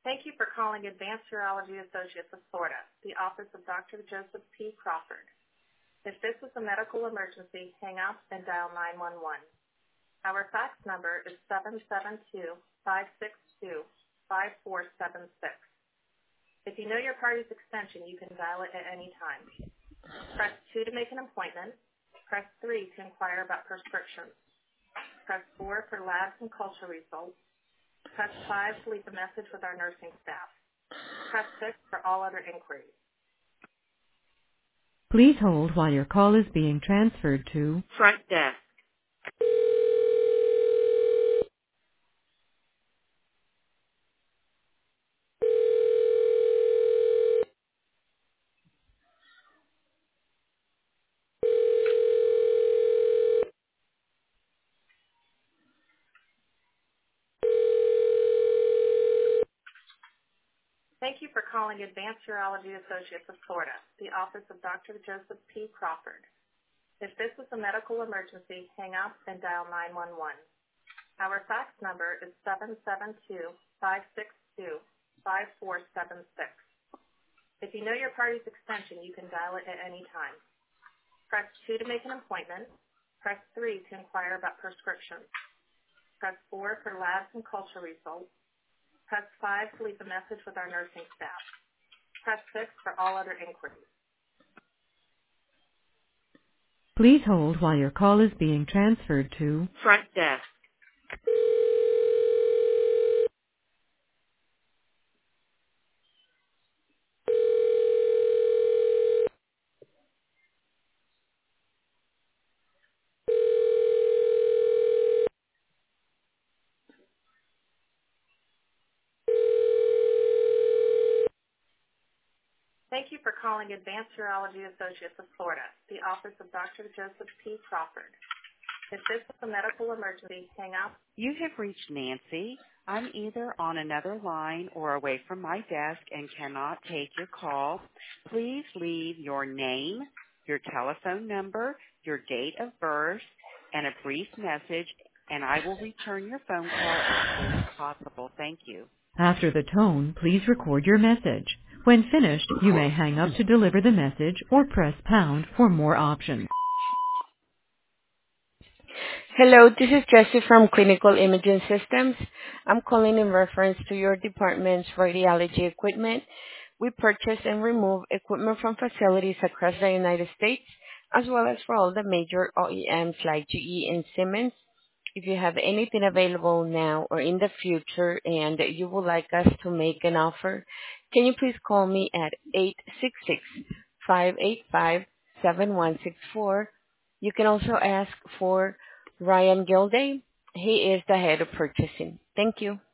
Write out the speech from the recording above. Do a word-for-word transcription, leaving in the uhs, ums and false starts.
Thank you for calling Advanced Urology Associates of Florida, the office of Doctor Joseph P. Crawford. If this is a medical emergency, hang up and dial nine one one. Our fax number is seven seven two, five six two, five four seven six. If you know your party's extension, you can dial it at any time. Press two to make an appointment. Press three to inquire about prescriptions. Press four for labs and culture results. Press five to leave a message with our nursing staff. Press six for all other inquiries. Please hold while your call is being transferred to Front desk. Thank you for calling Advanced Urology Associates of Florida, the office of Doctor Joseph P. Crawford. If this is a medical emergency, hang up and dial nine one one. Our fax number is seven seven two, five six two, five four seven six. If you know your party's extension, you can dial it at any time. Press two to make an appointment. Press three to inquire about prescriptions. Press four for labs and culture results. Press five to leave a message with our nursing staff. Press six for all other inquiries. Please hold while your call is being transferred to Front desk. Thank you for calling Advanced Urology Associates of Florida, the office of Doctor Joseph P. Crawford. If this is a medical emergency, hang up. You have reached Nancy. I'm either on another line or away from my desk and cannot take your call. Please leave your name, your telephone number, your date of birth, and a brief message, and I will return your phone call as soon as possible. Thank you. After the tone, please record your message. When finished, you may hang up to deliver the message or press pound for more options. Hello, this is Jessie from Clinical Imaging Systems. I'm calling in reference to your department's radiology equipment. We purchase and remove equipment from facilities across the United States, as well as for all the major O E Ms like G E and Siemens. If you have anything available now or in the future and you would like us to make an offer, can you please call me at eight six six, five eight five, seven one six four. You can also ask for Ryan Gilday. He is the head of purchasing. Thank you.